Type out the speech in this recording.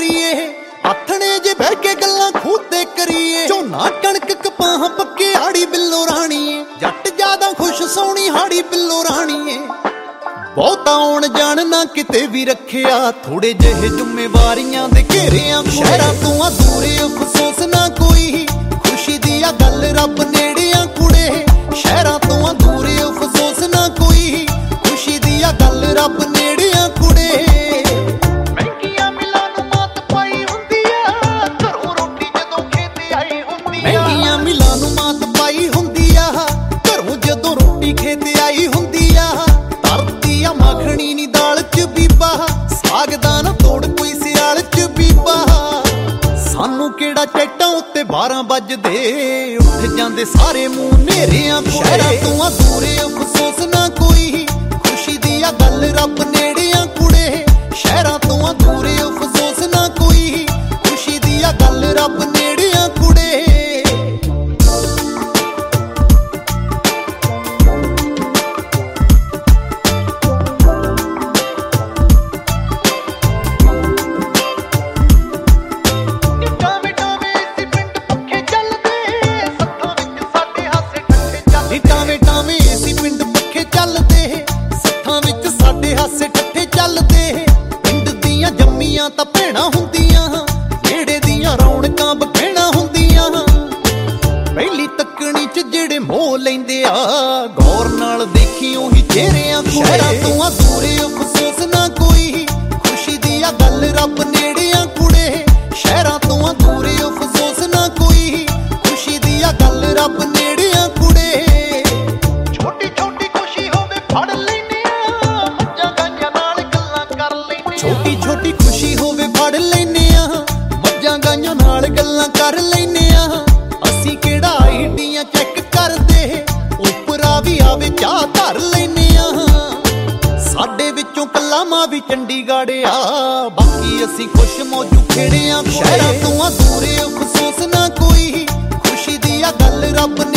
ਕਰੀਏ, ਆਥਣੇ ਜੇ ਬਹਿ ਕੇ ਗੱਲਾਂ ਖੂਹ ਤੇ ਕਰੀਏ। ਝੋਨਾ ਕਣਕ ਕਪਾਹ ਪੱਕੇ ਹਾੜੀ ਬਿੱਲੋ ਰਾਣੀਏ, ਜੱਟ ਜਿਆਦਾ ਖੁਸ਼ ਸੋਹਣੀ ਹਾੜੀ ਬਿੱਲੋ ਰਾਣੀਏ। ਬਹੁਤਾ ਆਉਣ ਜਾਣ ਨਾ ਕਿਤੇ ਵੀ ਰੱਖਿਆ, ਥੋੜੇ ਜਿਹੇ ਜ਼ਿੰਮੇਵਾਰੀਆਂ ਦੇ ਘੇਰਿਆਂ। ਸ਼ਹਿਰਾਂ ਤੋਂ ਆ ਦੂਰੇ ਅਫਸੋਸ ਨਾ ਕੋਈ, ਖੁਸ਼ੀ ਦੀ ਆ ਗੱਲ ਰੱਬ ਨੇੜੇ ਆ ਕੁੜੇ। ਸ਼ਹਿਰਾਂ ਤੋਂ ਆ ਦੂਰੇ ਅਫਸੋਸ ਨਾ ਕੋਈ, ਖੁਸ਼ੀ ਦੀ ਆ ਗੱਲ ਰੱਬ ਨੇੜੇ ਆ ਕੁੜੇ। ਮਹਿੰਗੀਆਂ ਮਿਲਾਂ ਨੂੰ ਮਾਤ ਪਾਈ ਹੁੰਦੀ ਆ, ਘਰੋਂ ਰੋਟੀ ਜਦੋਂ ਖੇਤ ਆਈ ਹੁੰਦੀ ਆ। ਮਹਿੰਗੀਆਂ ਮਿਲਾਂ ਨੂੰ ਮਾਤ ਪਾਈ ਹੁੰਦੀ ਆ, ਘਰੋਂ ਜਦੋਂ ਰੋਟੀ ਖੇਤ ਆਈ ਹੁੰਦੀ ਆ। ਧਰਤੀ ਆ ਮੱਖਣੀ ਨੀ ਦਾਲ ਚ ਬੀਬਾ, ਸਾਗ ਦਾ ਨਾ ਤੋੜ ਕੋਈ ਸਿਆਲ ਚ ਬੀਬਾ। ਸਾਨੂੰ ਕਿਹੜਾ ਚੈਟਾਂ ਉੱਤੇ 12 ਵੱਜਦੇ, ਉੱਠ ਜਾਂਦੇ ਸਾਰੇ ਮੂੰਹ ਨੇਰਿਆਂ ਕੋਲੇ। ਸ਼ਹਿਰਾਂ ਤੋਂ ਆ ਦੂਰੇ ਅਫਸੋਸ ਨਾ ਕੋਈ, ਖੁਸ਼ੀ ਦੀ ਆ ਗੱਲ ਰੱਬ ਨੇੜੇ ਆ ਕੁੜੇ। ਸ਼ਹਿਰਾਂ ਤੋਂ ਆ ਦੂਰੇ ਅਫਸੋਸ ਨਾ ਕੋਈ, ਖੁਸ਼ੀ ਦੀ ਆ ਗੱਲ ਰੱਬ ਨੇੜੇ ਆ ਕੁੜੇ। ਟਾਵੇਂ ਟਾਵੇਂ ਸੀ ਪਿੰਡ ਪੱਖੇ ਚੱਲਦੇ, ਸੱਥਾਂ ਵਿੱਚ ਸਾਡੇ ਹਾਸੇ ਠੱਠੇ ਚੱਲਦੇ। ਪਿੰਡ ਦੀਆਂ ਜੰਮੀਆਂ ਤਾਂ ਭੈਣਾਂ ਹੁੰਦੀਆਂ, ਨੇੜੇ ਦੀਆਂ ਰੌਣਕਾਂ ਬਖੇਣਾ ਹੁੰਦੀਆਂ। ਪਹਿਲੀ ਤੱਕਣੀ ਚ ਜਿਹੜੇ ਮੋਹ ਲੈਂਦੇ ਆ, ਗੌਰ ਨਾਲ ਦੇਖੀ ਉਹੀ ਚਿਹਰਿਆਂ ਕੋਲੇ। ਸ਼ਹਿਰਾਂ ਤੋਂ ਆ ਦੂਰੇ ਅਫਸੋਸ ਨਾ ਕੋਈ, ਖੁਸ਼ੀ ਦੀ ਆ ਗੱਲ ਰੱਬ ਨੇੜੇ ਆ ਕੁੜੇ। ਸ਼ਹਿਰਾਂ ਤੋਂ ਆ ਦੂਰੇ ਅਫਸੋਸ ਨਾ ਕੋਈ, ਖੁਸ਼ੀ ਦੀ ਆ ਗੱਲ ਰੱਬ ਨੇੜੇ ਆ ਕੁੜੇ। ਛੋਟੀ ਛੋਟੀ ਖੁਸ਼ੀ ਹੋਵੇ ਫੜ ਲੈਨੇ ਆ, ਮੱਝਾਂ ਗਾਈਆਂ ਨਾਲ ਗੱਲਾਂ ਕਰ ਲੈਨੇ ਆ। ਛੋਟੀ ਛੋਟੀ ਖੁਸ਼ੀ ਹੋਵੇ ਫੜ ਲੈਨੇ ਆ, ਮੱਝਾਂ ਗਾਈਆਂ ਨਾਲ ਗੱਲਾਂ ਕਰ ਲੈਨੇ ਆ। ਅਸੀਂ ਕਿਹੜਾ ਆਈਡੀਆਂ ਚੈੱਕ ਕਰਦੇ, ਉਪਰਾ ਵੀ ਆਵੇ ਚਾਹ ਧਰ ਲੈਨੇ ਆ। ਸਾਡੇ ਵਿੱਚੋਂ ਕੱਲਾ ਮਾਂ ਵੀ ਚੰਡੀਗੜ੍ਹ ਆ, ਬਾਕੀ ਅਸੀਂ ਖੁਸ਼ ਮੌਜੂ ਖੇੜਿਆਂ। ਸ਼ਹਿਰਾਂ ਤੋਂ ਆ ਦੂਰੇ ਅਫਸੋਸ ਨਾ ਕੋਈ, ਖੁਸ਼ੀ ਦੀ ਆ ਗੱਲ ਰੱਬ ਨੇ